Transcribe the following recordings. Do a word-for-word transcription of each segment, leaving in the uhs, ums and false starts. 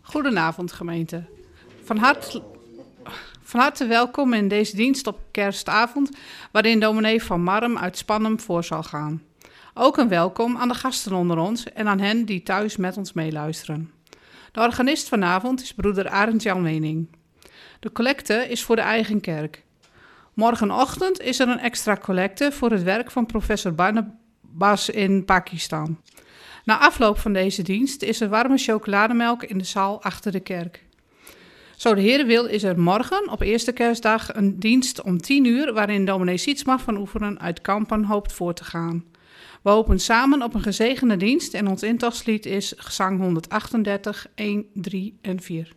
Goedenavond gemeente. Van harte, van harte welkom in deze dienst op kerstavond, waarin dominee Van Marm uit Spannum voor zal gaan. Ook een welkom aan de gasten onder ons en aan hen die thuis met ons meeluisteren. De organist vanavond is broeder Arend Jan Wening. De collecte is voor de eigen kerk. Morgenochtend is er een extra collecte voor het werk van professor Barnabas in Pakistan. Na afloop van deze dienst is er warme chocolademelk in de zaal achter de kerk. Zo de Heer wil is er morgen op eerste kerstdag een dienst om tien uur... waarin dominee Sietsma van Oefenen uit Kampen hoopt voor te gaan. We hopen samen op een gezegende dienst en ons intochtlied is gezang honderdachtendertig, een, drie en vier.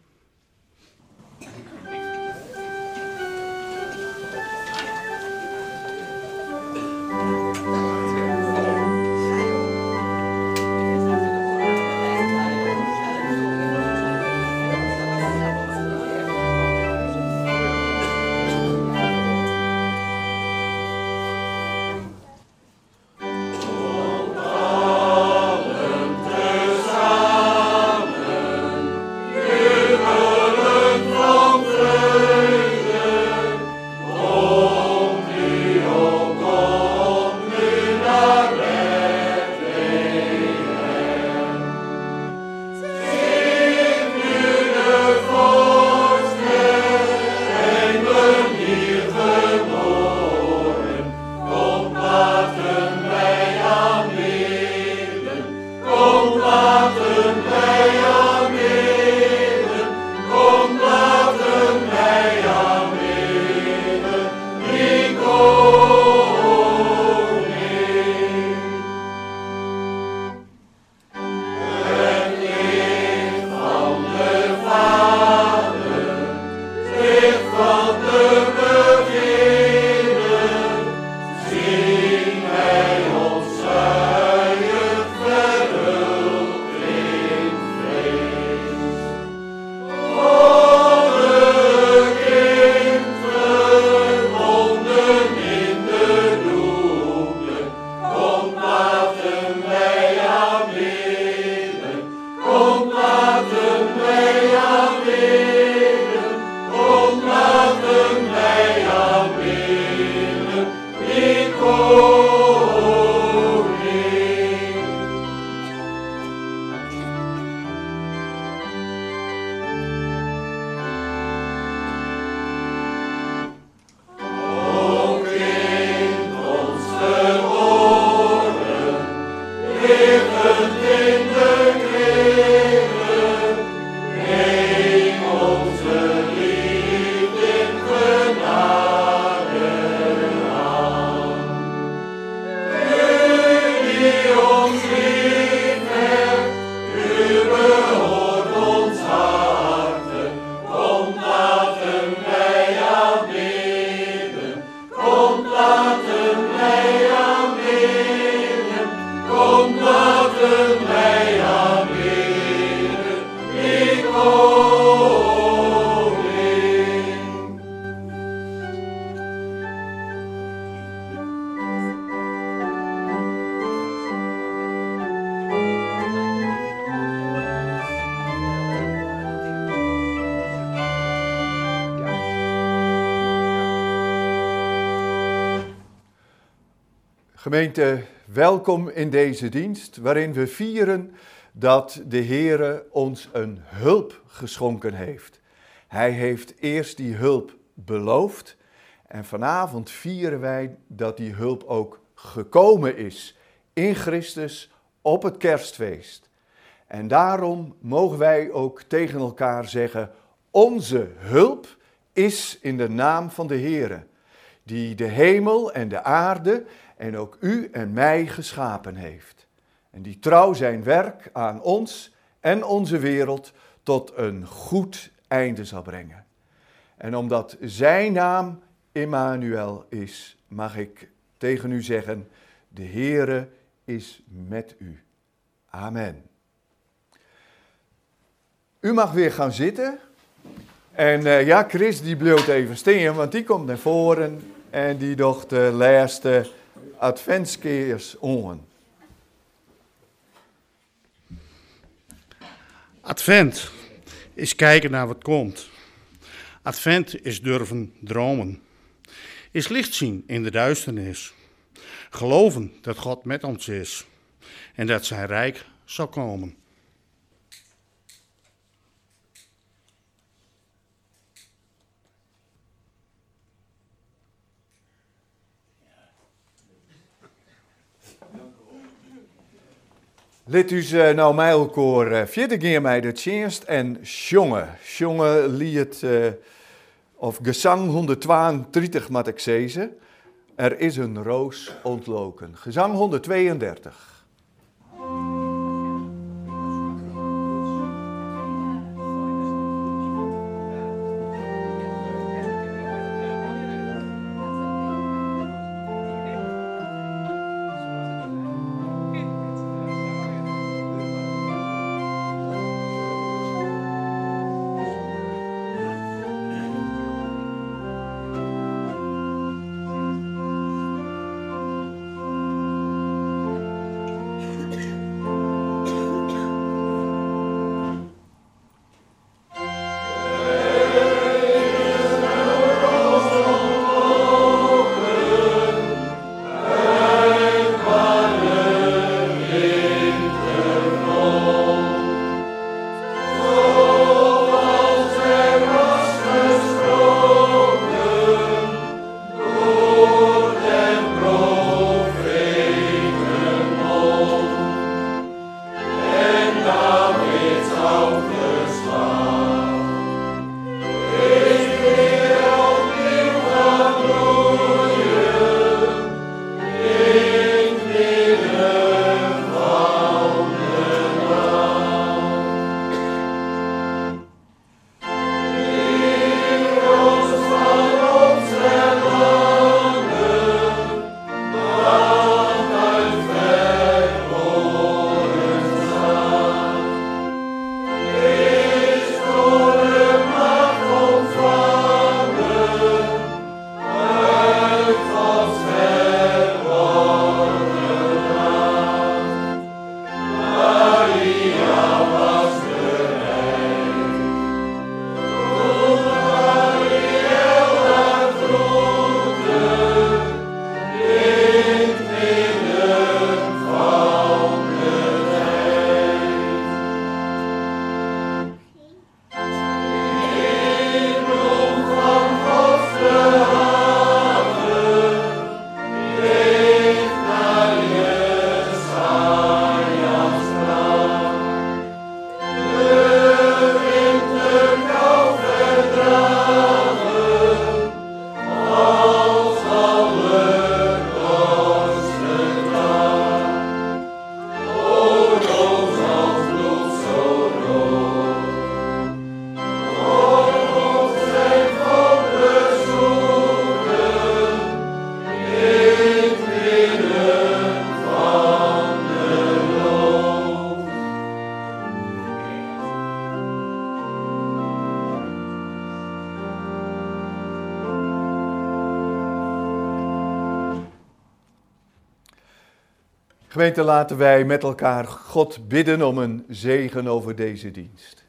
Gemeente, welkom in deze dienst waarin we vieren dat de Heere ons een hulp geschonken heeft. Hij heeft eerst die hulp beloofd en vanavond vieren wij dat die hulp ook gekomen is in Christus op het kerstfeest. En daarom mogen wij ook tegen elkaar zeggen, onze hulp is in de naam van de Heere, die de hemel en de aarde en ook u en mij geschapen heeft. En die trouw zijn werk aan ons en onze wereld tot een goed einde zal brengen. En omdat zijn naam Immanuel is, mag ik tegen u zeggen, de Heere is met u. Amen. U mag weer gaan zitten. En uh, ja, Chris die bleef even staan, want die komt naar voren en die docht de laatste adventskeers on. Advent. Is kijken naar wat komt. Advent is durven dromen. Is licht zien in de duisternis. Geloven dat God met ons is. En dat zijn rijk zal komen. Let u uh, nou mij elkaar uh, vierde keer mij de tjenst en jongen. Jongen lied, uh, of gezang honderdtweeëntwintig moet ik zeggen. Er is een roos ontloken. Gezang honderdtweeëndertig. Gemeente, laten wij met elkaar God bidden om een zegen over deze dienst.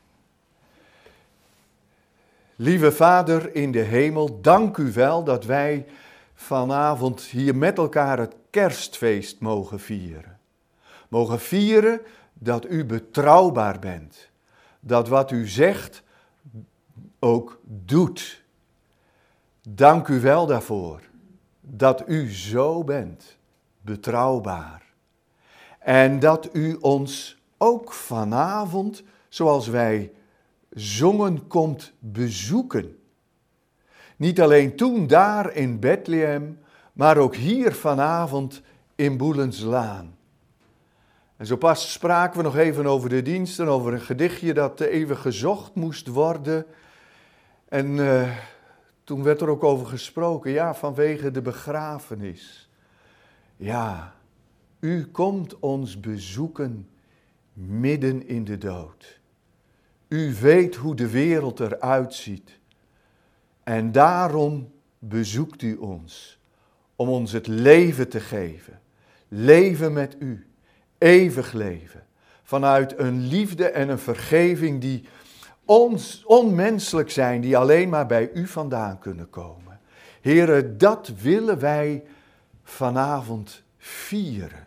Lieve Vader in de hemel, dank u wel dat wij vanavond hier met elkaar het kerstfeest mogen vieren. Mogen vieren dat u betrouwbaar bent. Dat wat u zegt ook doet. Dank u wel daarvoor. Dat u zo bent. Betrouwbaar. En dat u ons ook vanavond, zoals wij zongen, komt bezoeken. Niet alleen toen daar in Bethlehem, maar ook hier vanavond in Boelenslaan. En zo pas spraken we nog even over de diensten, over een gedichtje dat even gezocht moest worden. En uh, toen werd er ook over gesproken, ja, vanwege de begrafenis. Ja, u komt ons bezoeken midden in de dood. U weet hoe de wereld eruit ziet. En daarom bezoekt u ons, om ons het leven te geven. Leven met u, eeuwig leven. Vanuit een liefde en een vergeving die ons, onmenselijk zijn die alleen maar bij u vandaan kunnen komen. Heere, dat willen wij vanavond vieren.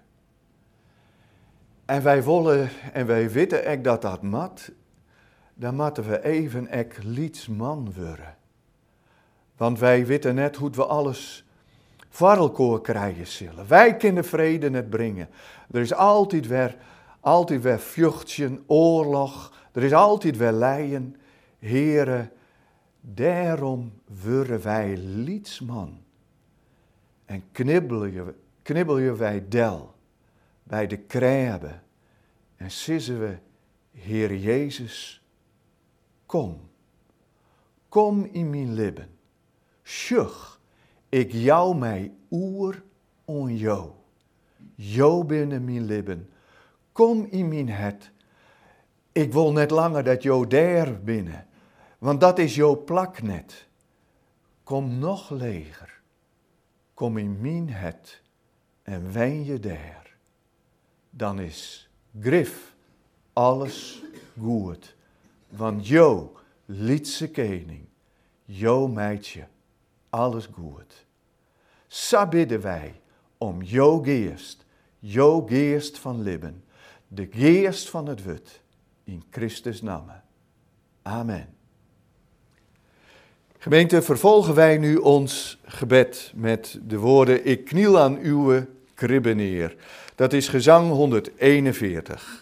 En wij willen, en wij weten ek dat dat mat, dan moeten we even ek lietsman worden. Want wij weten net hoe we alles voor elkaar krijgen zullen. Wij kunnen vrede net brengen. Er is altijd weer, altijd weer vluchtje, oorlog. Er is altijd weer lijden. Heere, daarom worden wij lietsman. En knibbelen, knibbelen wij del bij de krabbe. En sissen we, Heer Jezus, kom. Kom in mijn lippen. Sjuch, ik jou mij oer on jou. Jou binnen mijn lippen. Kom in mijn het. Ik wil net langer dat jou daar binnen. Want dat is jouw plak net. Kom nog leger. Kom in mijn het. En wen je daar. Dan is grif alles goed. Want jou, lietse koning, jou meidje, alles goed. Zo bidden wij om jouw geest, jouw geest van Libben, de geest van het wut, in Christus naam. Amen. Gemeente, vervolgen wij nu ons gebed met de woorden, ik kniel aan uw kribbe neer. Dat is gezang honderdeenenveertig.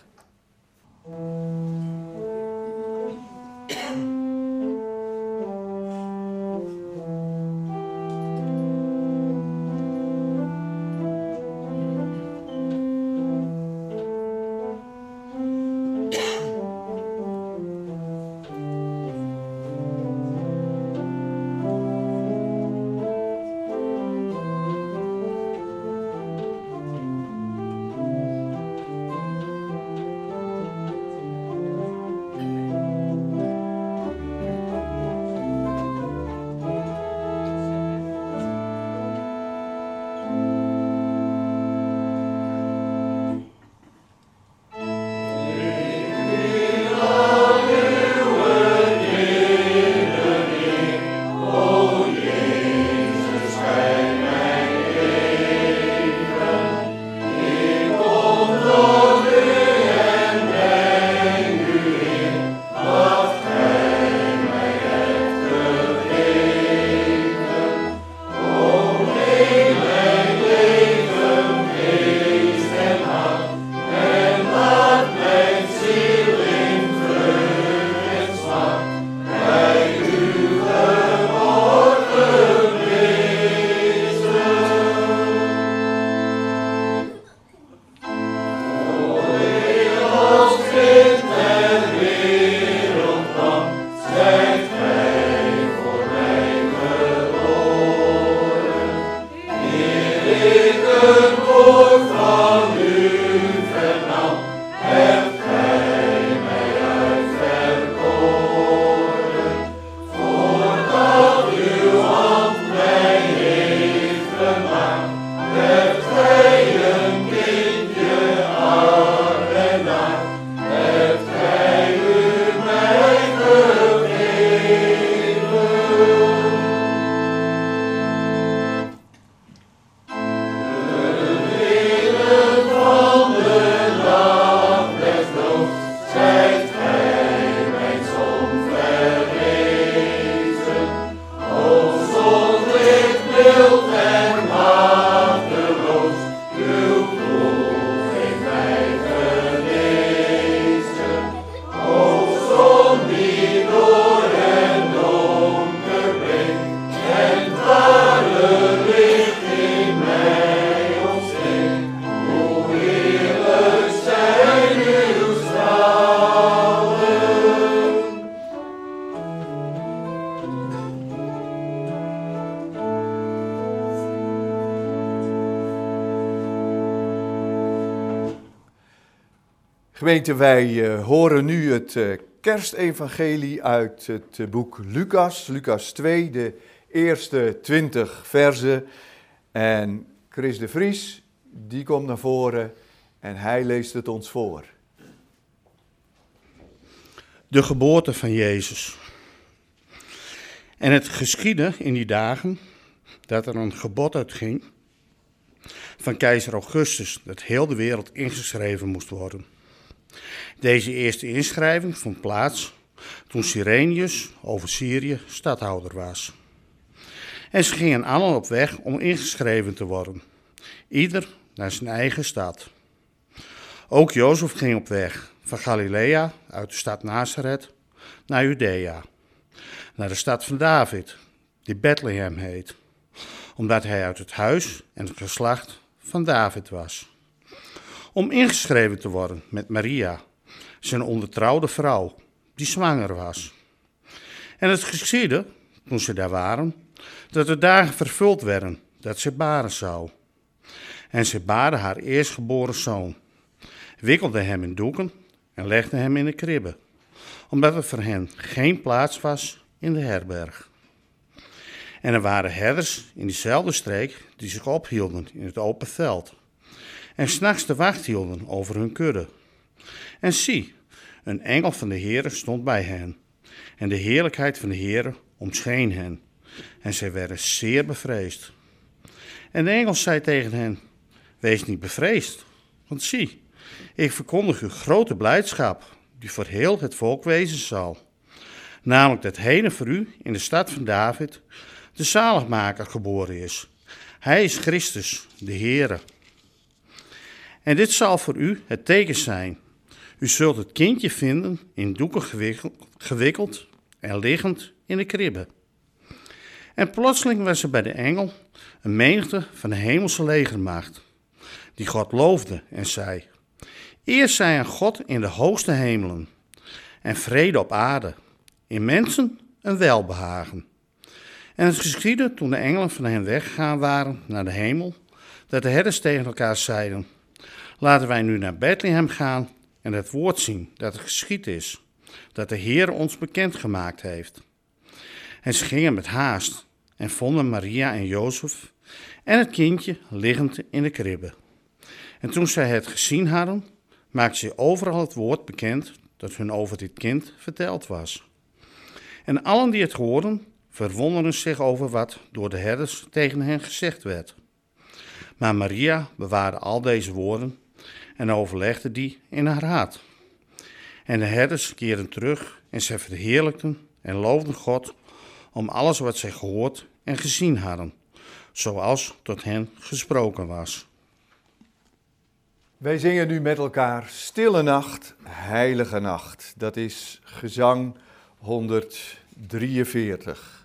Gemeente, wij uh, horen nu het uh, kerstevangelie uit het uh, boek Lucas, Lucas twee, de eerste twintig verzen. En Chris de Vries, die komt naar voren en hij leest het ons voor. de geboorte van Jezus. En het geschiedde in die dagen dat er een gebod uitging van keizer Augustus dat heel de wereld ingeschreven moest worden. Deze eerste inschrijving vond plaats toen Cyrenius over Syrië stadhouder was. En ze gingen allen op weg om ingeschreven te worden, ieder naar zijn eigen stad. Ook Jozef ging op weg van Galilea uit de stad Nazareth naar Judea, naar de stad van David, die Bethlehem heet, omdat hij uit het huis en het geslacht van David was. Om ingeschreven te worden met Maria, zijn ondertrouwde vrouw, die zwanger was. En het geschiedde, toen ze daar waren, dat de dagen vervuld werden dat ze baren zou. En ze baarde haar eerstgeboren zoon, wikkelde hem in doeken en legde hem in een kribbe, omdat er voor hen geen plaats was in de herberg. En er waren herders in diezelfde streek die zich ophielden in het open veld en 's nachts de wacht hielden over hun kudde. En zie, een engel van de Heere stond bij hen, en de heerlijkheid van de Heere omscheen hen, en zij werden zeer bevreesd. En de engel zei tegen hen: wees niet bevreesd, want zie, ik verkondig u grote blijdschap, die voor heel het volk wezen zal. Namelijk dat heden voor u in de stad van David de zaligmaker geboren is. Hij is Christus, de Heere. En dit zal voor u het teken zijn. U zult het kindje vinden in doeken gewikkeld, gewikkeld en liggend in de kribbe. En plotseling was er bij de engel een menigte van de hemelse legermacht, die God loofde en zei: eer zij aan God in de hoogste hemelen en vrede op aarde, in mensen een welbehagen. En het geschiedde toen de engelen van hen weggegaan waren naar de hemel, dat de herders tegen elkaar zeiden: laten wij nu naar Bethlehem gaan en het woord zien dat het geschied is, dat de Heer ons bekendgemaakt heeft. En ze gingen met haast en vonden Maria en Jozef en het kindje liggend in de kribbe. En toen zij het gezien hadden, maakten ze overal het woord bekend dat hun over dit kind verteld was. En allen die het hoorden, verwonderden zich over wat door de herders tegen hen gezegd werd. Maar Maria bewaarde al deze woorden en overlegde die in haar hart. En de herders keerden terug en zij verheerlijkten en loofden God om alles wat zij gehoord en gezien hadden, zoals tot hen gesproken was. Wij zingen nu met elkaar Stille Nacht, Heilige Nacht. Dat is gezang honderddrieënveertig.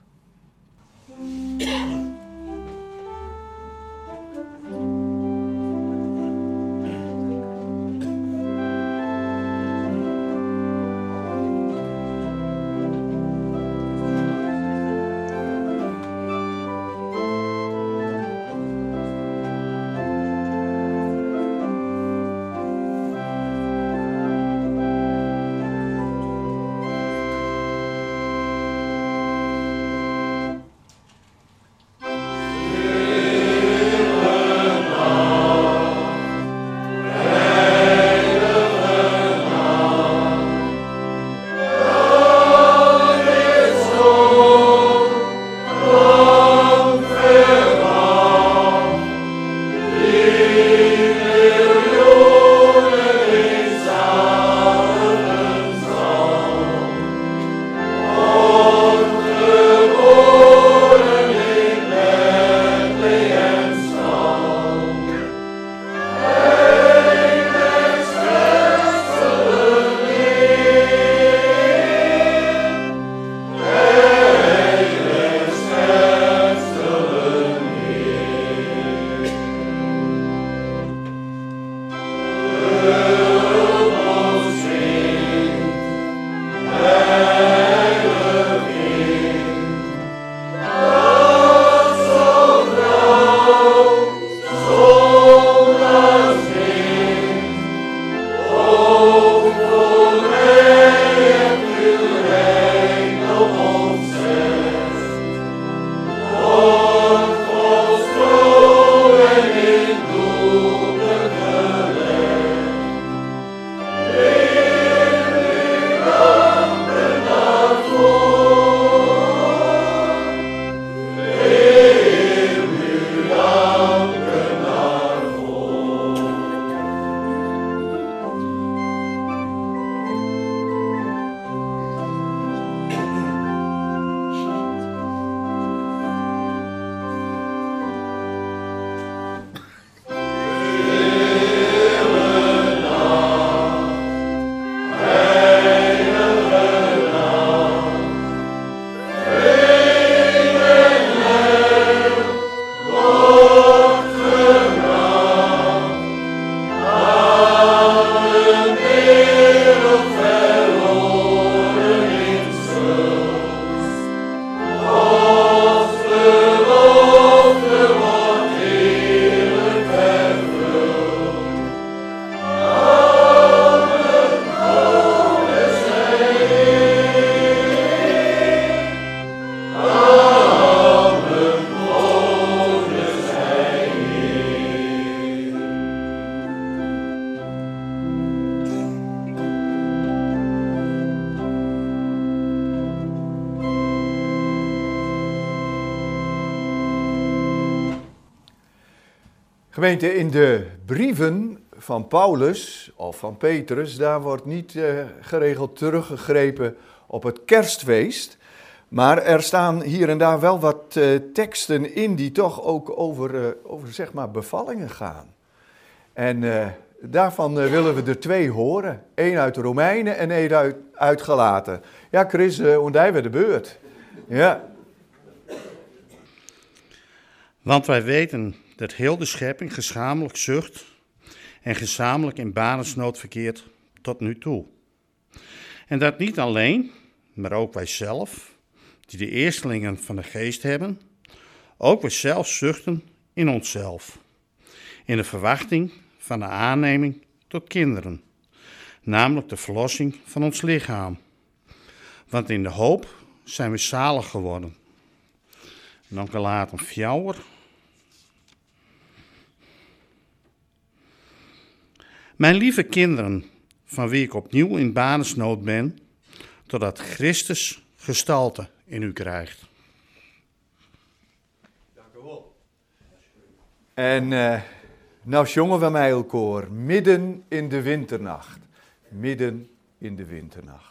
Gemeente, in de brieven van Paulus of van Petrus, daar wordt niet uh, geregeld teruggegrepen op het kerstfeest. Maar er staan hier en daar wel wat uh, teksten in die toch ook over, uh, over zeg maar bevallingen gaan. En uh, daarvan uh, willen we er twee horen. Eén uit de Romeinen en één uit, uit Galaten. Ja, Chris, uh, und hij werd de beurt. Ja. Want wij weten dat heel de schepping gezamenlijk zucht en gezamenlijk in banesnood verkeert tot nu toe. En dat niet alleen, maar ook wij zelf, die de eerstelingen van de geest hebben, ook wij zelf zuchten in onszelf, in de verwachting van de aanneming tot kinderen, namelijk de verlossing van ons lichaam. Want in de hoop zijn we zalig geworden. En dan Galaten vier. Mijn lieve kinderen, van wie ik opnieuw in banesnood ben, totdat Christus gestalte in u krijgt. Dank u wel. En uh, nou zongen we mij elkaar, midden in de winternacht. Midden in de winternacht.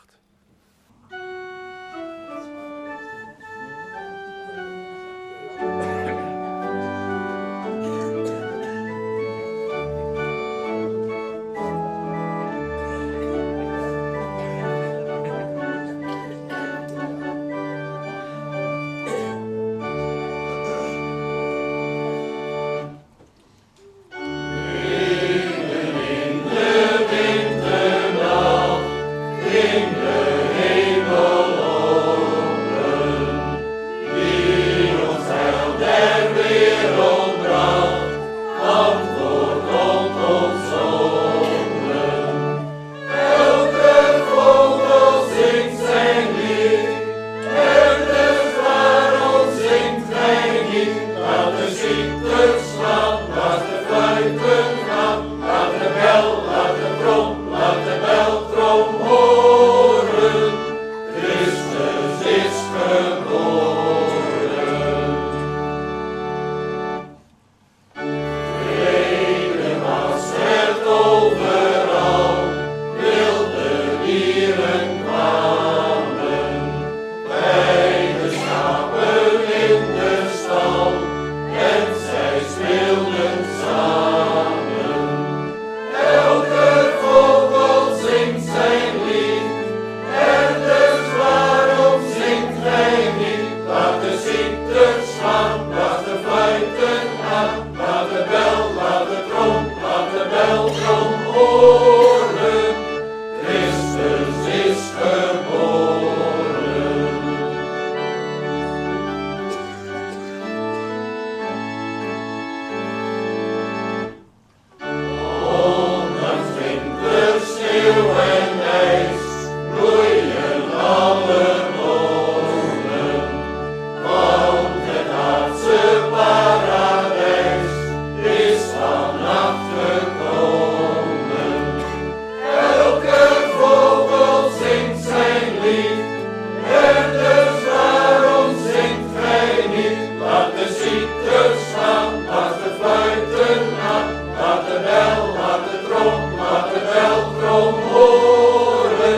Laat de bel, laat de trom, laat de bel, trom horen.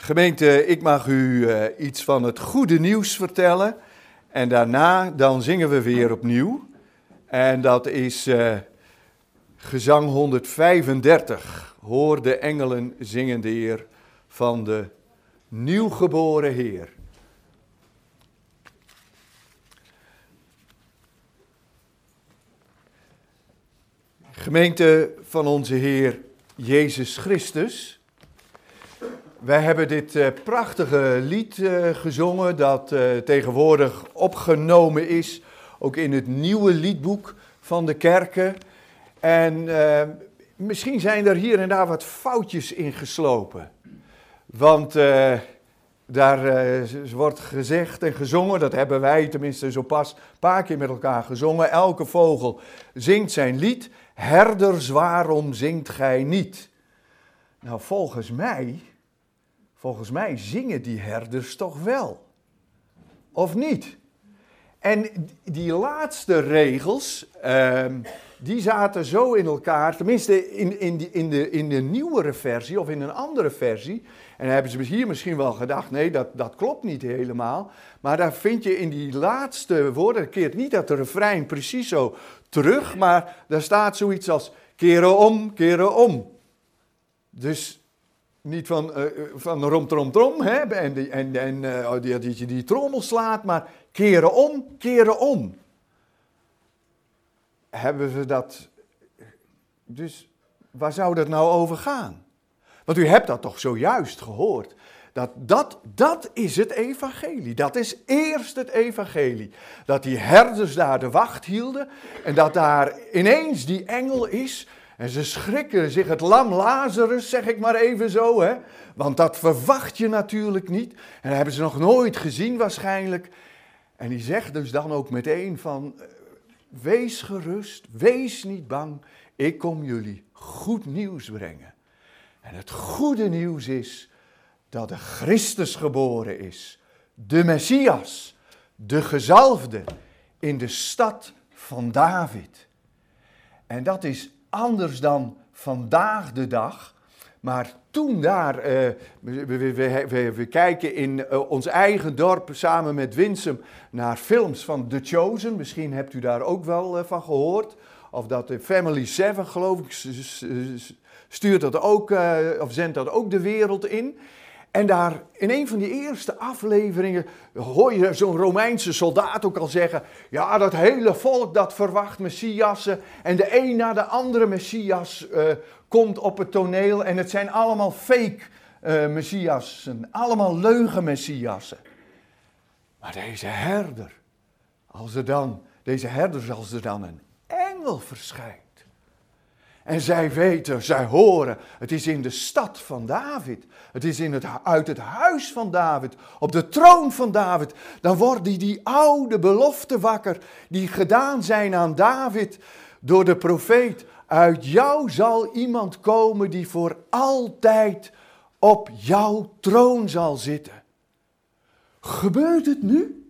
Gemeente, ik mag u uh, iets van het goede nieuws vertellen. En daarna dan zingen we weer opnieuw. En dat is uh, gezang honderdvijfendertig. Hoor de engelen zingen de eer van de nieuwgeboren Heer. Gemeente van onze Heer Jezus Christus. Wij hebben dit uh, prachtige lied uh, gezongen dat uh, tegenwoordig opgenomen is, ook in het nieuwe liedboek van de kerken. En uh, misschien zijn er hier en daar wat foutjes in geslopen. Want uh, daar uh, wordt gezegd en gezongen, dat hebben wij tenminste zo pas een paar keer met elkaar gezongen. Elke vogel zingt zijn lied, herders waarom zingt gij niet? Nou, volgens mij... Volgens mij zingen die herders toch wel, of niet? En die laatste regels, uh, die zaten zo in elkaar, tenminste in, in, die, in, de, in de nieuwere versie of in een andere versie. En dan hebben ze hier misschien wel gedacht, nee, dat, dat klopt niet helemaal. Maar daar vind je in die laatste woorden, dat keert niet dat de refrein precies zo terug, maar daar staat zoiets als keren om, keren om. Dus... Niet van, uh, van rom, trom, trom, hè, en, die, en, en uh, die, die, die trommel slaat, maar keren om, keren om. Hebben we dat, dus waar zou dat nou over gaan? Want u hebt dat toch zojuist gehoord. Dat, dat, dat is het evangelie, dat is eerst het evangelie. Dat die herders daar de wacht hielden en dat daar ineens die engel is... En ze schrikken zich het lam Lazarus, zeg ik maar even zo, hè? Want dat verwacht je natuurlijk niet. En dat hebben ze nog nooit gezien waarschijnlijk. En die zegt dus dan ook meteen van, wees gerust, wees niet bang, ik kom jullie goed nieuws brengen. En het goede nieuws is dat de Christus geboren is, de Messias, de gezalfde, in de stad van David. En dat is anders dan vandaag de dag, maar toen daar, uh, we, we, we, we kijken in uh, ons eigen dorp samen met Winsum naar films van The Chosen, misschien hebt u daar ook wel uh, van gehoord, of dat de Family Seven geloof ik stuurt dat ook, uh, of zendt dat ook de wereld in. En daar in een van die eerste afleveringen hoor je zo'n Romeinse soldaat ook al zeggen, ja, dat hele volk dat verwacht Messiassen en de een na de andere Messias uh, komt op het toneel en het zijn allemaal fake uh, Messiassen, allemaal leugen Messiassen. Maar deze herder, als er dan, deze herders als er dan een engel verschijnt. En zij weten, zij horen, het is in de stad van David. Het is in het, uit het huis van David, op de troon van David. Dan wordt die, die oude belofte wakker, die gedaan zijn aan David door de profeet. Uit jou zal iemand komen die voor altijd op jouw troon zal zitten. Gebeurt het nu?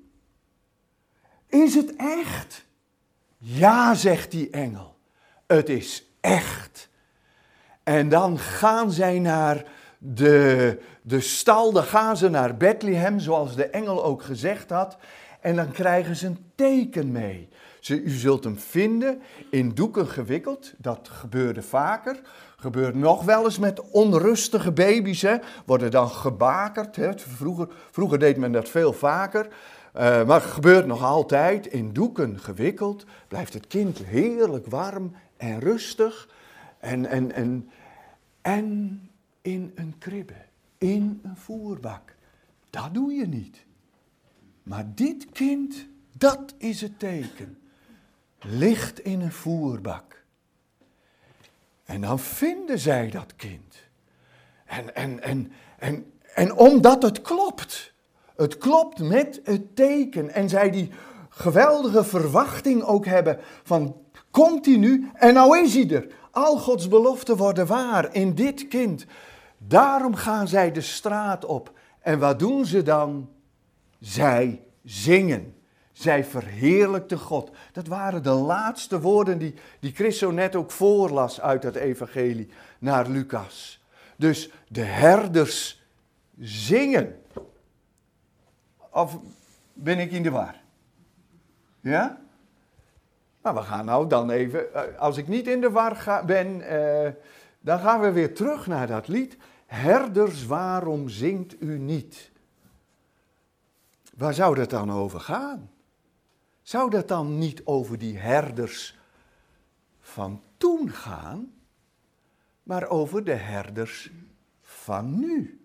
Is het echt? Ja, zegt die engel. Het is echt. En dan gaan zij naar de, de stal, dan gaan ze naar Bethlehem, zoals de engel ook gezegd had. En dan krijgen ze een teken mee. Ze, u zult hem vinden in doeken gewikkeld, dat gebeurde vaker. Gebeurt nog wel eens met onrustige baby's, hè. Worden dan gebakerd. Hè. Vroeger, vroeger deed men dat veel vaker. Uh, maar het gebeurt nog altijd, in doeken gewikkeld, blijft het kind heerlijk warm en rustig en, en, en, en in een kribbe, in een voerbak. Dat doe je niet. Maar dit kind, dat is het teken. Ligt in een voerbak. En dan vinden zij dat kind. En, en, en, en, en omdat het klopt. Het klopt met het teken. En zij die geweldige verwachting ook hebben van komt hij nu en nou is hij er. Al Gods beloften worden waar in dit kind. Daarom gaan zij de straat op. En wat doen ze dan? Zij zingen. Zij verheerlijkten God. Dat waren de laatste woorden die, die Chris zo net ook voorlas uit het evangelie naar Lucas. Dus de herders zingen. Of ben ik in de war? Ja? Nou, we gaan nou dan even, als ik niet in de war ga, ben, uh, dan gaan we weer terug naar dat lied. Herders, waarom zingt u niet? Waar zou dat dan over gaan? Zou dat dan niet over die herders van toen gaan, maar over de herders van nu?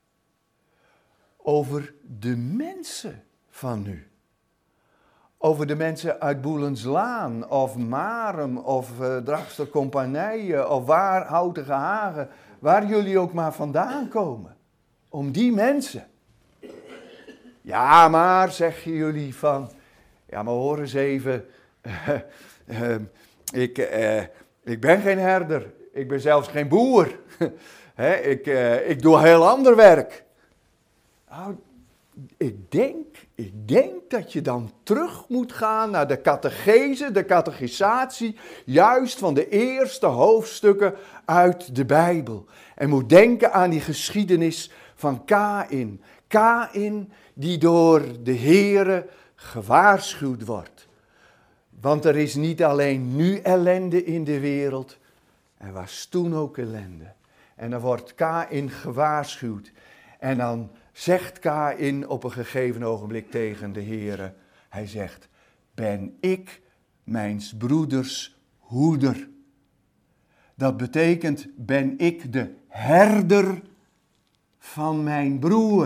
Over de mensen van nu? Over de mensen uit Boelenslaan of Marum of uh, Draagster Compagnie of waar, Houtige Hagen, waar jullie ook maar vandaan komen. Om die mensen. Ja, maar zeggen jullie van, ja maar hoor eens even, uh, uh, ik, uh, ik ben geen herder, ik ben zelfs geen boer, He, ik, uh, ik doe heel ander werk. Nou, ik denk, ik denk dat je dan terug moet gaan naar de catechese, de catechisatie, juist van de eerste hoofdstukken uit de Bijbel. En moet denken aan die geschiedenis van Kaïn. Kaïn die door de Heere gewaarschuwd wordt. Want er is niet alleen nu ellende in de wereld, er was toen ook ellende. En dan wordt Kaïn gewaarschuwd. En dan zegt Kaïn op een gegeven ogenblik tegen de Heere, hij zegt, ben ik mijns broeders hoeder? Dat betekent, ben ik de herder van mijn broer?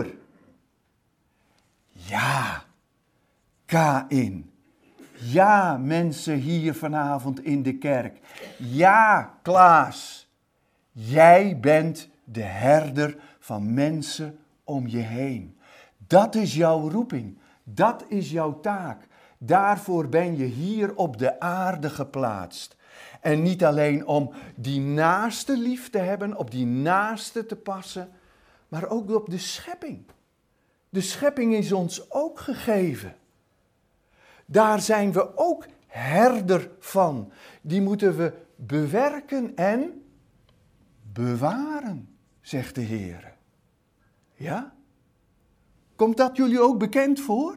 Ja, Kaïn. Ja, mensen hier vanavond in de kerk. Ja, Klaas. Jij bent de herder van mensen om je heen. Dat is jouw roeping. Dat is jouw taak. Daarvoor ben je hier op de aarde geplaatst. En niet alleen om die naaste lief te hebben, op die naaste te passen, maar ook op de schepping. De schepping is ons ook gegeven. Daar zijn we ook herder van. Die moeten we bewerken en bewaren, zegt de Heer. Ja? Komt dat jullie ook bekend voor?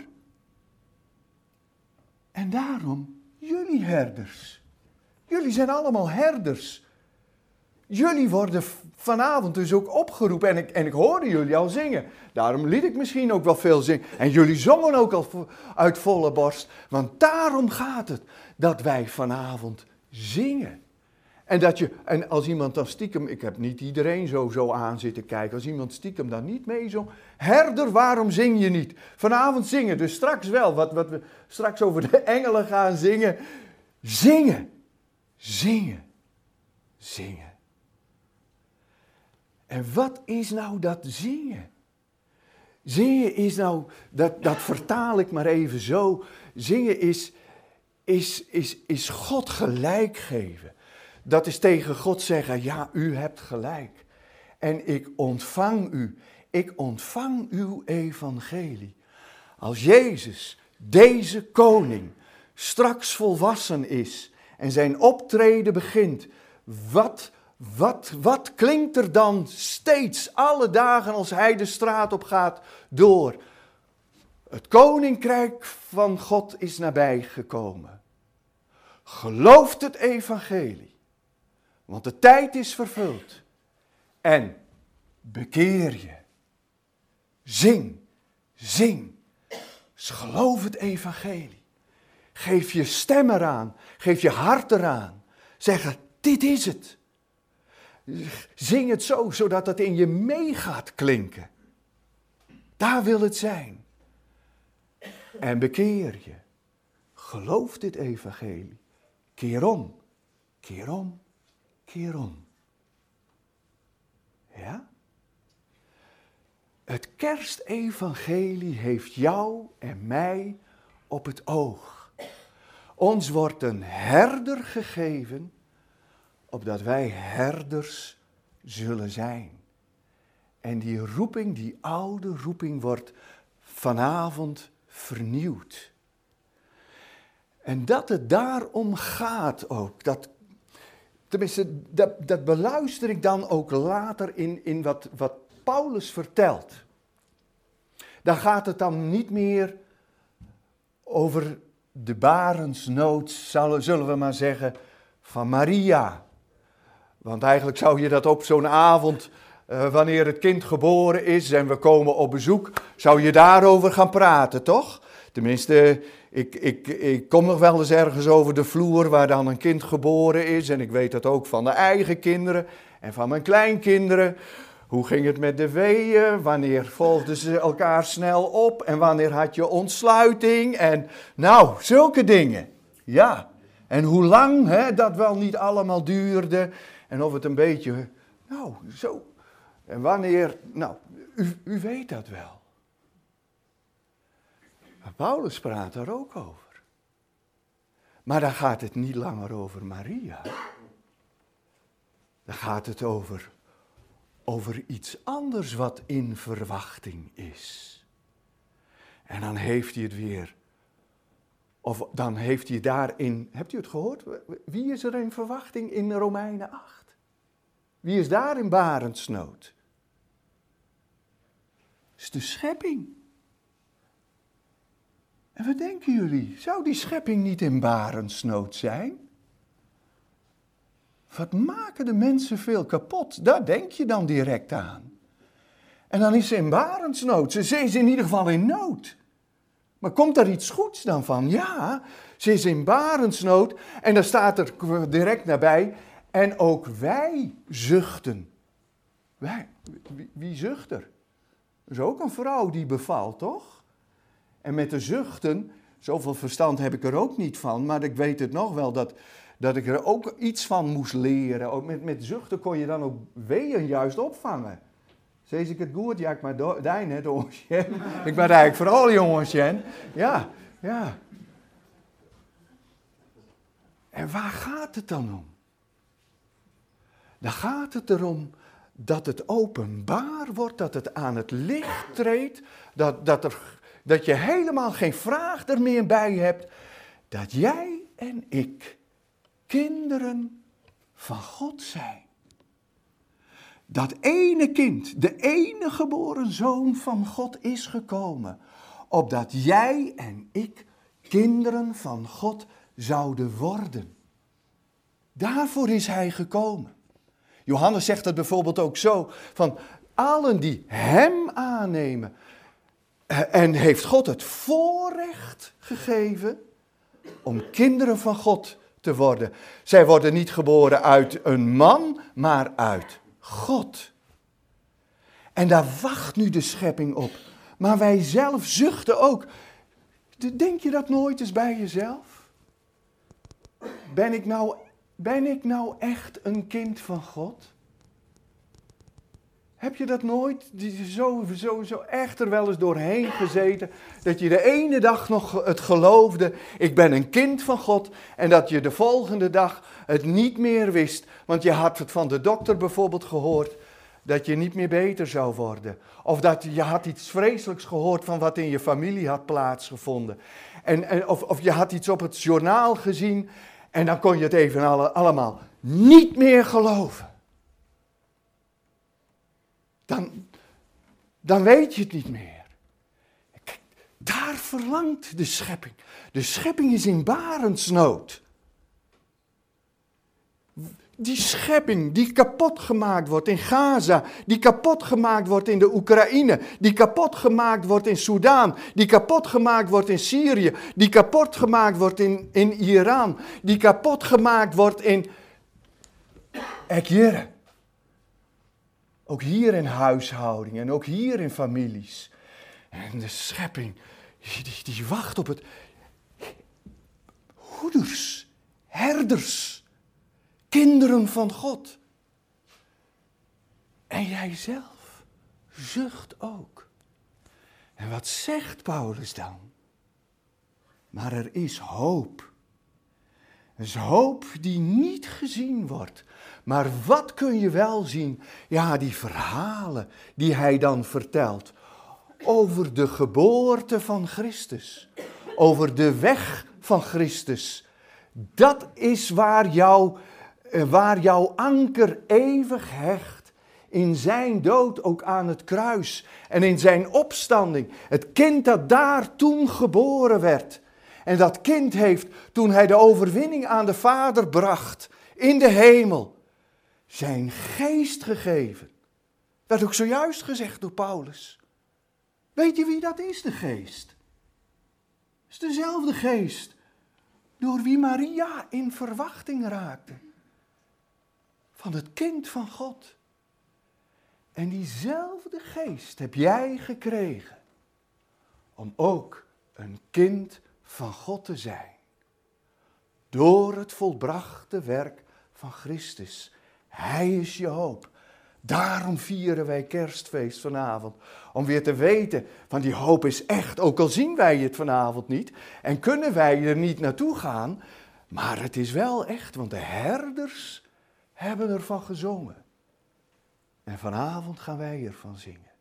En daarom, jullie herders. Jullie zijn allemaal herders. Jullie worden vanavond dus ook opgeroepen. En ik, en ik hoorde jullie al zingen. Daarom liet ik misschien ook wel veel zingen. En jullie zongen ook al uit volle borst. Want daarom gaat het dat wij vanavond zingen. En, dat je, en als iemand dan stiekem, ik heb niet iedereen zo, zo aan zitten kijken. Als iemand stiekem dan niet meezong. Herder, waarom zing je niet? Vanavond zingen, dus straks wel. Wat, wat we straks over de engelen gaan zingen. Zingen. Zingen. Zingen. En wat is nou dat zingen? Zingen is nou, dat, dat vertaal ik maar even zo. Zingen is, is, is, is God gelijk geven. Dat is tegen God zeggen, ja, u hebt gelijk. En ik ontvang u. Ik ontvang uw evangelie. Als Jezus, deze koning, straks volwassen is en zijn optreden begint, wat, wat, wat klinkt er dan steeds, alle dagen als hij de straat op gaat, door? Het koninkrijk van God is nabijgekomen. Gelooft het evangelie. Want de tijd is vervuld. En bekeer je. Zing, zing. Dus geloof het evangelie. Geef je stem eraan. Geef je hart eraan. Zeg, dit is het. Zing het zo, zodat het in je mee gaat klinken. Daar wil het zijn. En bekeer je. Geloof dit evangelie. Keer om. Keer om. Keer om. Ja? Het kerstevangelie heeft jou en mij op het oog. Ons wordt een herder gegeven, opdat wij herders zullen zijn. En die roeping, die oude roeping, wordt vanavond vernieuwd. En dat het daarom gaat ook, dat Tenminste, dat, dat beluister ik dan ook later in, in wat, wat Paulus vertelt, dan gaat het dan niet meer over de barensnood, zullen we maar zeggen, van Maria. Want eigenlijk zou je dat op zo'n avond, uh, wanneer het kind geboren is en we komen op bezoek, zou je daarover gaan praten, toch? Tenminste, ik, ik, ik kom nog wel eens ergens over de vloer waar dan een kind geboren is. En ik weet dat ook van de eigen kinderen en van mijn kleinkinderen. Hoe ging het met de weeën? Wanneer volgden ze elkaar snel op? En wanneer had je ontsluiting? En nou, zulke dingen. Ja. En hoe lang hè, dat wel niet allemaal duurde. En of het een beetje, nou, zo. En wanneer, nou, u, u weet dat wel. Maar Paulus praat daar ook over. Maar dan gaat het niet langer over Maria. Dan gaat het over, over iets anders wat in verwachting is. En dan heeft hij het weer. Of dan heeft hij daarin, hebt u het gehoord? Wie is er in verwachting in Romeinen acht? Wie is daar in barensnood? Het is de schepping. En wat denken jullie? Zou die schepping niet in barensnood zijn? Wat maken de mensen veel kapot? Daar denk je dan direct aan. En dan is ze in barensnood. Ze is in ieder geval in nood. Maar komt er iets goeds dan van? Ja, ze is in barensnood. En dan staat er direct nabij. En ook wij zuchten. Wij, wie, wie zucht er? Dat is ook een vrouw die bevalt, toch? En met de zuchten, zoveel verstand heb ik er ook niet van, maar ik weet het nog wel dat, dat ik er ook iets van moest leren. Ook met, met zuchten kon je dan ook weeën juist opvangen. Zeg ik het goed? Ja, ik maar daar net, oortje. Ik ben eigenlijk vooral jongens, Jen. Ja, ja. En waar gaat het dan om? Dan gaat het erom dat het openbaar wordt, dat het aan het licht treedt, dat, dat, er, dat je helemaal geen vraag er meer bij hebt, dat jij en ik kinderen van God zijn. Dat ene kind, de ene geboren zoon van God is gekomen, opdat jij en ik kinderen van God zouden worden. Daarvoor is hij gekomen. Johannes zegt het bijvoorbeeld ook zo, van allen die hem aannemen, en heeft God het voorrecht gegeven om kinderen van God te worden. Zij worden niet geboren uit een man, maar uit God. En daar wacht nu de schepping op. Maar wij zelf zuchten ook. Denk je dat nooit eens bij jezelf? Ben ik nou, ben ik nou echt een kind van God? Heb je dat nooit zo, zo, zo echt er wel eens doorheen gezeten? Dat je de ene dag nog het geloofde, ik ben een kind van God. En dat je de volgende dag het niet meer wist. Want je had het van de dokter bijvoorbeeld gehoord, dat je niet meer beter zou worden. Of dat je had iets vreselijks gehoord van wat in je familie had plaatsgevonden. En, en, of, of je had iets op het journaal gezien en dan kon je het even alle, allemaal niet meer geloven. Dan, dan weet je het niet meer. Kijk, daar verlangt de schepping. De schepping is in barensnood. Die schepping die kapot gemaakt wordt in Gaza, die kapot gemaakt wordt in de Oekraïne, die kapot gemaakt wordt in Soudaan, die kapot gemaakt wordt in Syrië, die kapot gemaakt wordt in, in Iran, die kapot gemaakt wordt in Ekjere. Ook hier in huishoudingen en ook hier in families. En de schepping, die, die, die wacht op het. Hoeders, herders, kinderen van God. En jijzelf zucht ook. En wat zegt Paulus dan? Maar er is hoop. Er is hoop die niet gezien wordt. Maar wat kun je wel zien? Ja, die verhalen die hij dan vertelt. Over de geboorte van Christus. Over de weg van Christus. Dat is waar, jou, waar jouw anker eeuwig hecht in zijn dood ook aan het kruis en in zijn opstanding. Het kind dat daar toen geboren werd. En dat kind heeft, toen hij de overwinning aan de Vader bracht, in de hemel, zijn geest gegeven. Dat werd ook zojuist gezegd door Paulus. Weet je wie dat is, de geest? Het is dezelfde geest door wie Maria in verwachting raakte. Van het kind van God. En diezelfde geest heb jij gekregen om ook een kind van God te zijn. Door het volbrachte werk van Christus. Hij is je hoop. Daarom vieren wij kerstfeest vanavond. Om weer te weten, van die hoop is echt, ook al zien wij het vanavond niet. En kunnen wij er niet naartoe gaan. Maar het is wel echt, want de herders hebben ervan gezongen. En vanavond gaan wij ervan zingen.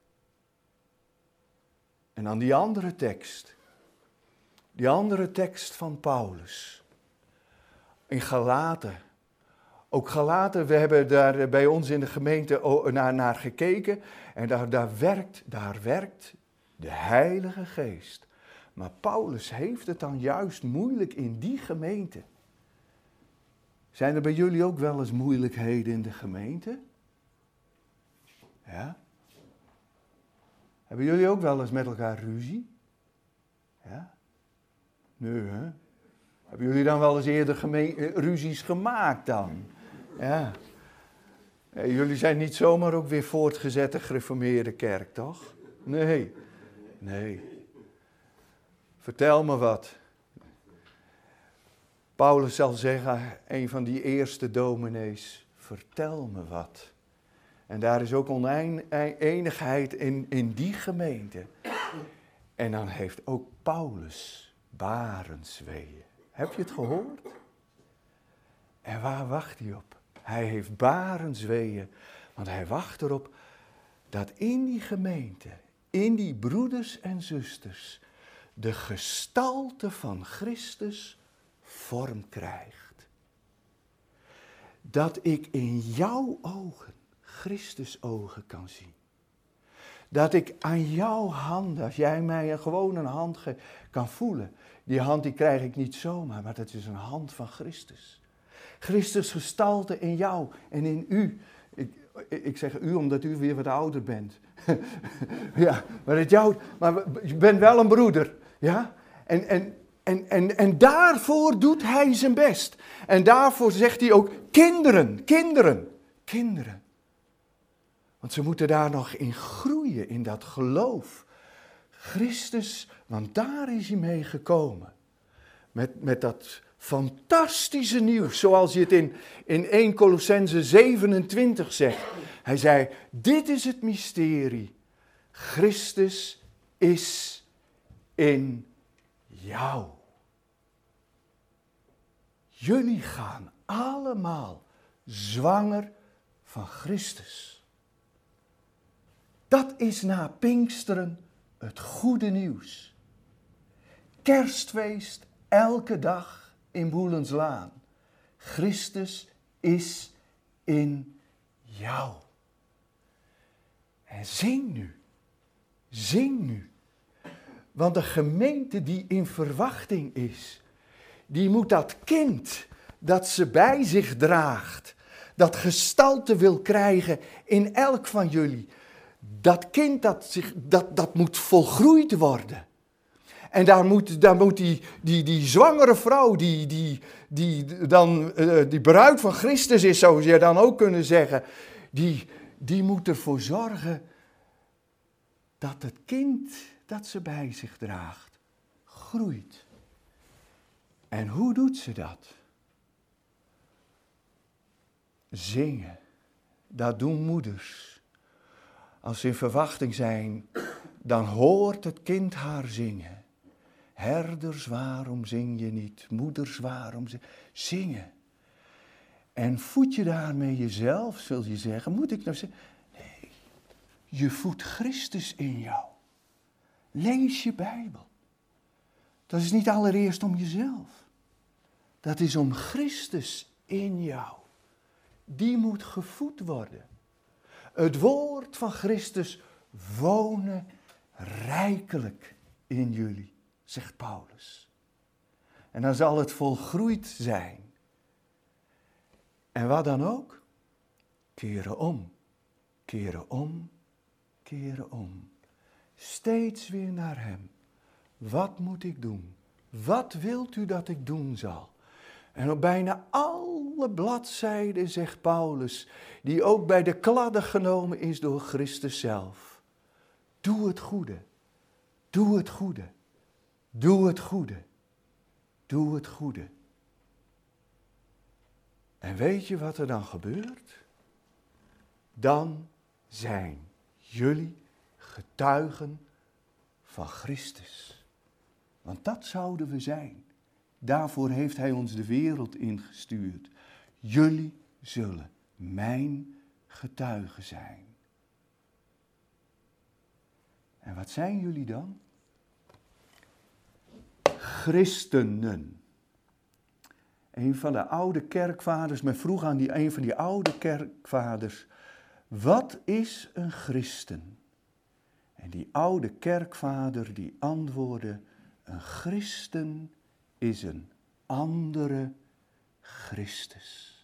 En dan die andere tekst. Die andere tekst van Paulus. In Galaten. Ook Galaten, we hebben daar bij ons in de gemeente naar, naar gekeken. En daar, daar, werkt, daar werkt de Heilige Geest. Maar Paulus heeft het dan juist moeilijk in die gemeente. Zijn er bij jullie ook wel eens moeilijkheden in de gemeente? Ja? Hebben jullie ook wel eens met elkaar ruzie? Ja? Nee, hè? Hebben jullie dan wel eens eerder geme- ruzies gemaakt dan? Ja. Ja. Jullie zijn niet zomaar ook weer voortgezette gereformeerde kerk, toch? Nee. Nee. Vertel me wat. Paulus zal zeggen, een van die eerste dominees, vertel me wat. En daar is ook oneindigheid in, in die gemeente. En dan heeft ook Paulus barensweeën. Heb je het gehoord? En waar wacht hij op? Hij heeft barensweeën, want hij wacht erop dat in die gemeente, in die broeders en zusters, de gestalte van Christus vorm krijgt. Dat ik in jouw ogen Christus ogen kan zien. Dat ik aan jouw handen, als jij mij een gewoon een hand geeft, kan voelen. Die hand die krijg ik niet zomaar, maar dat is een hand van Christus. Christus gestalte in jou en in u. Ik, ik zeg u omdat u weer wat ouder bent. Ja, maar, het jou, maar je bent wel een broeder. Ja? En, en, en, en, en daarvoor doet hij zijn best. En daarvoor zegt hij ook kinderen, kinderen, kinderen. Want ze moeten daar nog in groeien, in dat geloof. Christus, want daar is hij mee gekomen. Met, met dat fantastische nieuws, zoals hij het in, in eerste Kolossenzen zevenentwintig zegt. Hij zei, dit is het mysterie. Christus is in jou. Jullie gaan allemaal zwanger van Christus. Dat is na Pinksteren het goede nieuws. Kerstfeest elke dag in Boelenslaan. Christus is in jou. En zing nu. Zing nu. Want de gemeente die in verwachting is, die moet dat kind dat ze bij zich draagt, dat gestalte wil krijgen in elk van jullie. Dat kind dat, zich, dat, dat moet volgroeid worden. En daar moet, daar moet die, die, die zwangere vrouw, die, die, die dan uh, die bruid van Christus is, zou je dan ook kunnen zeggen, die, die moet ervoor zorgen dat het kind dat ze bij zich draagt, groeit. En hoe doet ze dat? Zingen. Dat doen moeders. Als ze in verwachting zijn, dan hoort het kind haar zingen. Herders, waarom zing je niet? Moeders, waarom zing je? Zingen. En voed je daarmee jezelf, zul je zeggen. Moet ik nou zeggen? Nee, je voedt Christus in jou. Lees je Bijbel. Dat is niet allereerst om jezelf. Dat is om Christus in jou. Die moet gevoed worden. Het woord van Christus wonen rijkelijk in jullie, zegt Paulus. En dan zal het volgroeid zijn. En wat dan ook? Keren om, keren om, keren om. Steeds weer naar hem. Wat moet ik doen? Wat wilt u dat ik doen zal? En op bijna alle bladzijden zegt Paulus, die ook bij de kladden genomen is door Christus zelf. Doe het goede, doe het goede, doe het goede, doe het goede. En weet je wat er dan gebeurt? Dan zijn jullie getuigen van Christus. Want dat zouden we zijn. Daarvoor heeft hij ons de wereld ingestuurd. Jullie zullen mijn getuigen zijn. En wat zijn jullie dan? Christenen. Een van de oude kerkvaders, men vroeg aan die, een van die oude kerkvaders, wat is een christen? En die oude kerkvader die antwoordde, een christen is een andere Christus.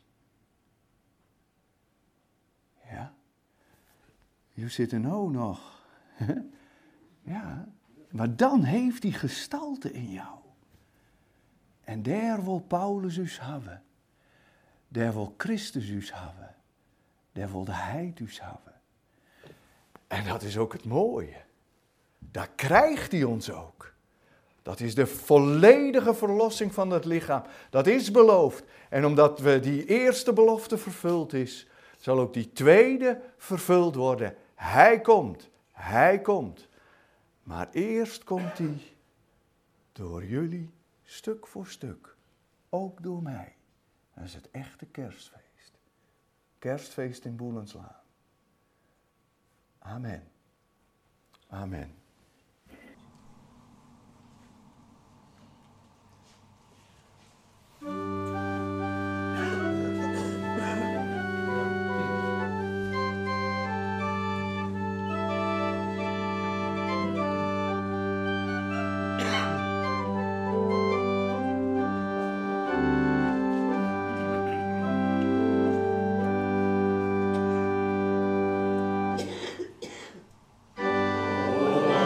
Ja, je zit er nou nog. Ja, maar dan heeft die gestalte in jou. En daar wil Paulus us hebben. Daar wil Christus us hebben. Daar wil de Heid us hebben. En dat is ook het mooie. Daar krijgt hij ons ook. Dat is de volledige verlossing van het lichaam. Dat is beloofd. En omdat we die eerste belofte vervuld is, zal ook die tweede vervuld worden. Hij komt. Hij komt. Maar eerst komt hij door jullie stuk voor stuk. Ook door mij. Dat is het echte kerstfeest. Kerstfeest in Boelenslaan. Amen. Amen. Oh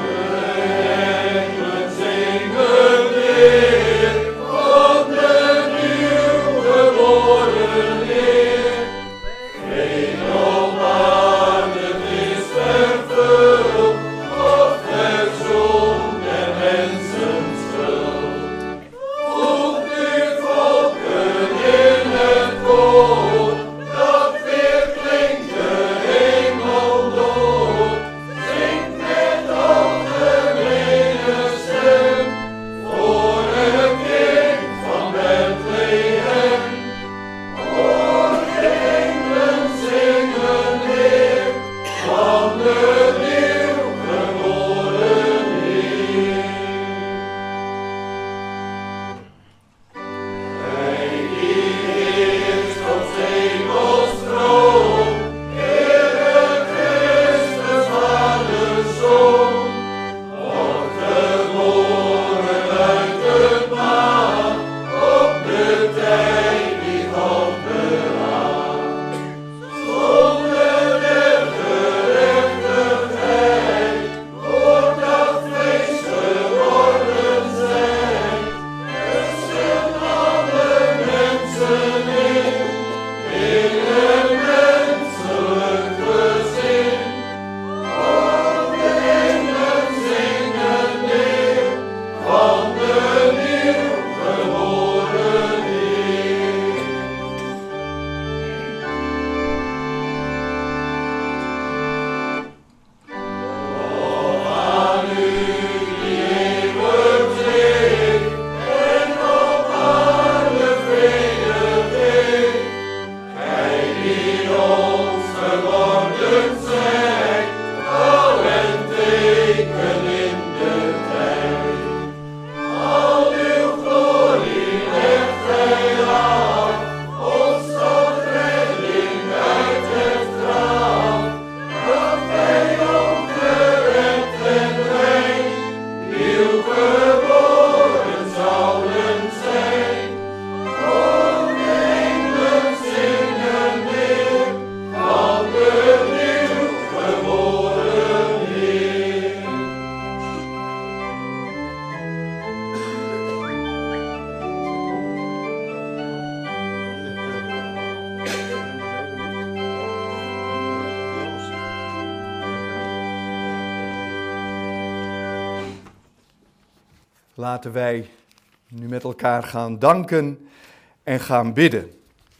laten wij nu met elkaar gaan danken en gaan bidden.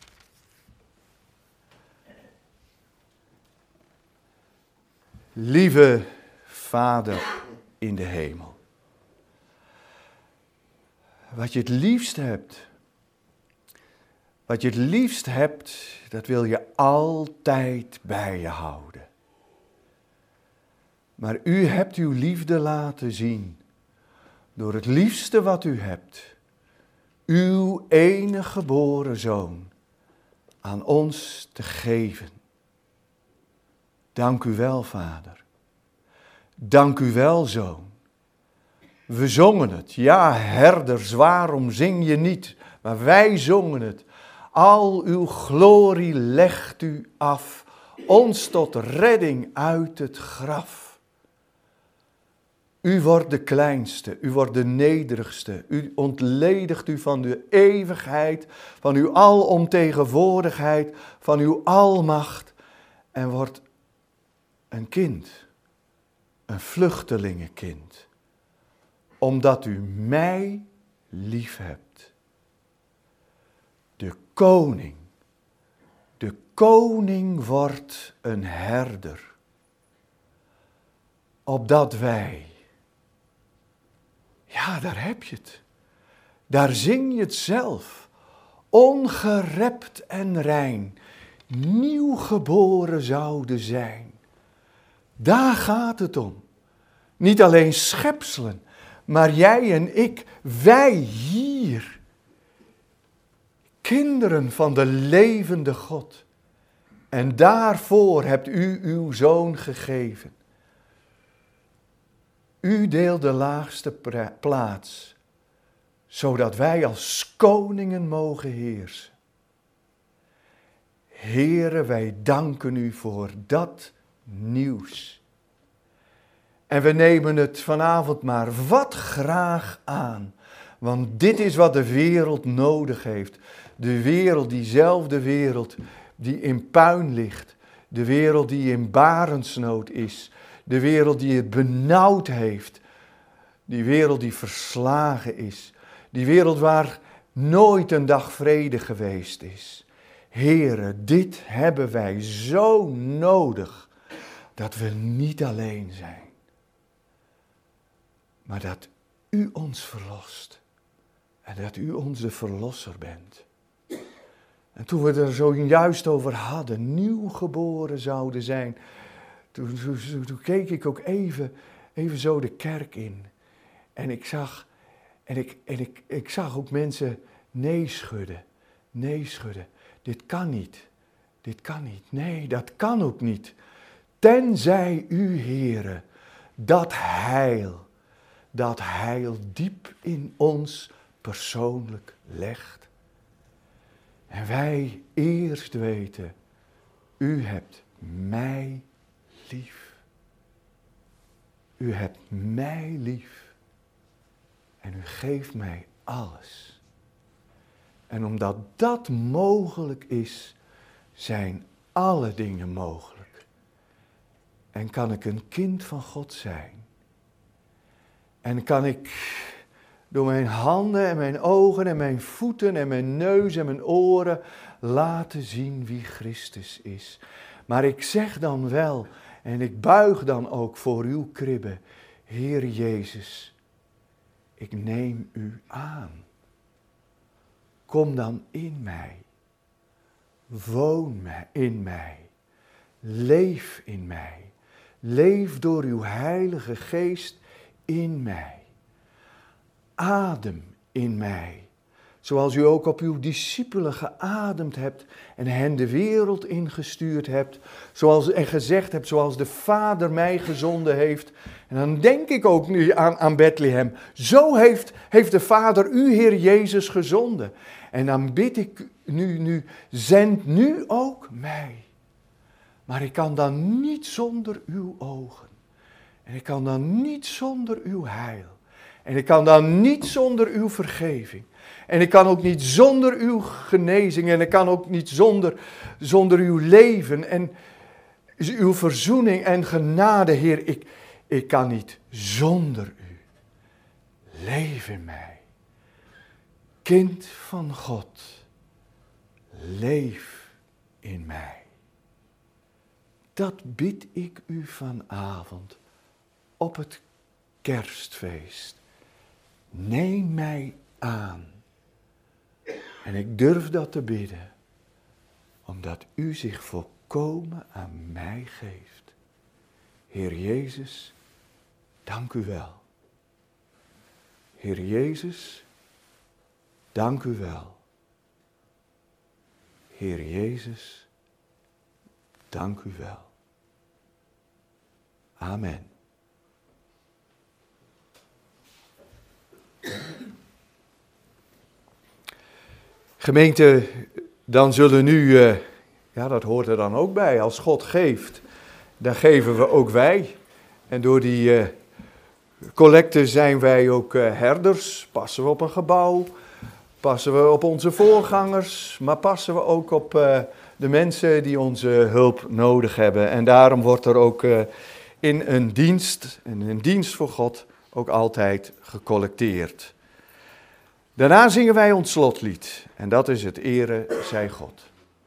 Lieve Vader in de hemel, wat je het liefst hebt, wat je het liefst hebt, dat wil je altijd bij je houden. Maar u hebt uw liefde laten zien door het liefste wat u hebt, uw enige geboren zoon, aan ons te geven. Dank u wel, Vader. Dank u wel, Zoon. We zongen het. Ja, herders, waarom zing je niet? Maar wij zongen het. Al uw glorie legt u af, ons tot redding uit het graf. U wordt de kleinste, u wordt de nederigste, u ontledigt u van de eeuwigheid, van uw alomtegenwoordigheid, van uw almacht en wordt een kind, een vluchtelingenkind, omdat u mij lief hebt. De koning, de koning wordt een herder, opdat wij, ja, daar heb je het, daar zing je het zelf, ongerept en rein, nieuw geboren zouden zijn. Daar gaat het om. Niet alleen schepselen, maar jij en ik, wij hier. Kinderen van de levende God. En daarvoor hebt u uw zoon gegeven. U deelt de laagste plaats, zodat wij als koningen mogen heersen. Heere, wij danken u voor dat nieuws. En we nemen het vanavond maar wat graag aan, want dit is wat de wereld nodig heeft. De wereld, diezelfde wereld die in puin ligt, de wereld die in barensnood is, de wereld die het benauwd heeft, die wereld die verslagen is, die wereld waar nooit een dag vrede geweest is. Heere, dit hebben wij zo nodig, dat we niet alleen zijn, maar dat u ons verlost en dat u onze verlosser bent. En toen we er zojuist over hadden, nieuw geboren zouden zijn, toen, toen, toen keek ik ook even, even zo de kerk in. En ik zag, en ik, en ik, ik zag ook mensen nee schudden, nee schudden. Dit kan niet, dit kan niet, nee, dat kan ook niet. Tenzij u, Heere, dat heil, dat heil diep in ons persoonlijk legt. En wij eerst weten, u hebt mij lief. U hebt mij lief. En u geeft mij alles. En omdat dat mogelijk is, zijn alle dingen mogelijk. En kan ik een kind van God zijn. En kan ik door mijn handen en mijn ogen en mijn voeten en mijn neus en mijn oren laten zien wie Christus is. Maar ik zeg dan wel, en ik buig dan ook voor uw kribbe, Heer Jezus, ik neem u aan. Kom dan in mij. Woon in mij. Leef in mij. Leef door uw Heilige Geest in mij. Adem in mij. Zoals u ook op uw discipelen geademd hebt en hen de wereld ingestuurd hebt. Zoals, en gezegd hebt, zoals de Vader mij gezonden heeft. En dan denk ik ook nu aan, aan Bethlehem. Zo heeft, heeft de Vader u, Heer Jezus, gezonden. En dan bid ik nu, nu, zend nu ook mij. Maar ik kan dan niet zonder uw ogen. En ik kan dan niet zonder uw heil. En ik kan dan niet zonder uw vergeving. En ik kan ook niet zonder uw genezing. En ik kan ook niet zonder, zonder uw leven en uw verzoening en genade, Heer. Ik, ik kan niet zonder u. leef in mij. Kind van God, leef in mij. Dat bied ik u vanavond op het kerstfeest. Neem mij aan. En ik durf dat te bidden, omdat u zich volkomen aan mij geeft. Heer Jezus, dank u wel. Heer Jezus, dank u wel. Heer Jezus, dank u wel. Amen. Gemeente, dan zullen nu, uh, ja dat hoort er dan ook bij, als God geeft, dan geven we ook wij. En door die uh, collecte zijn wij ook uh, herders, passen we op een gebouw, passen we op onze voorgangers, maar passen we ook op uh, de mensen die onze hulp nodig hebben. En daarom wordt er ook uh, in een dienst, in een dienst voor God, ook altijd gecollecteerd. Daarna zingen wij ons slotlied en dat is het Ere zij God.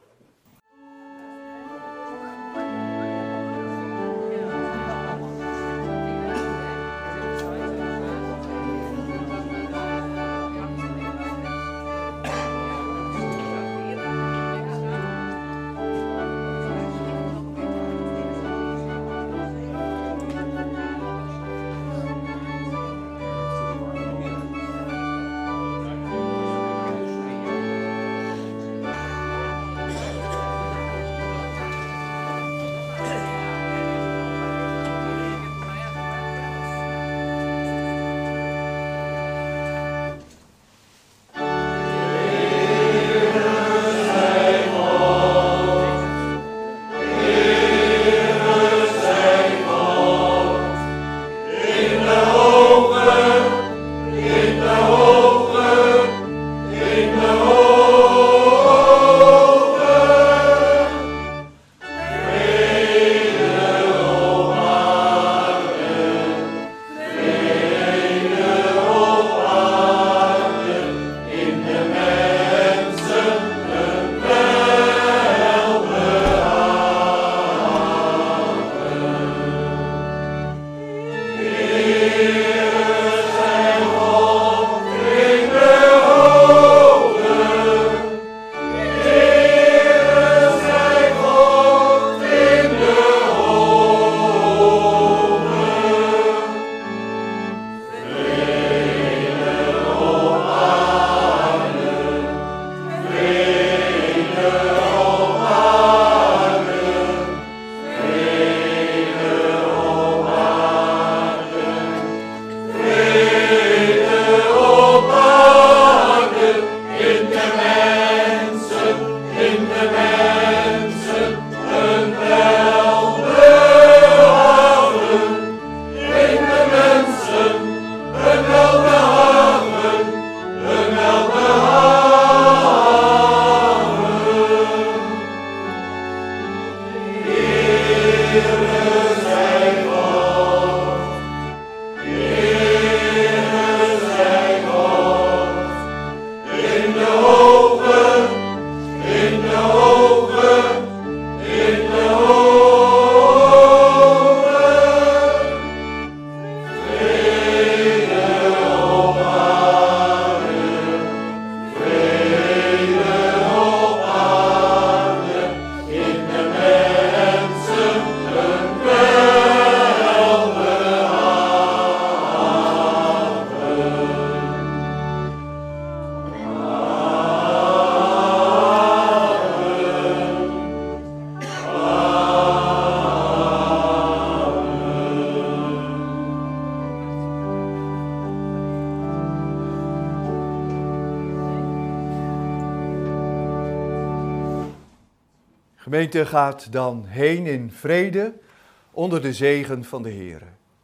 Gemeente, gaat dan heen in vrede onder de zegen van de Heer.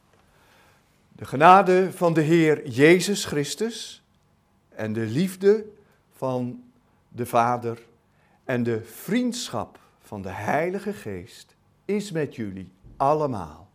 De genade van de Heer Jezus Christus en de liefde van de Vader en de vriendschap van de Heilige Geest is met jullie allemaal.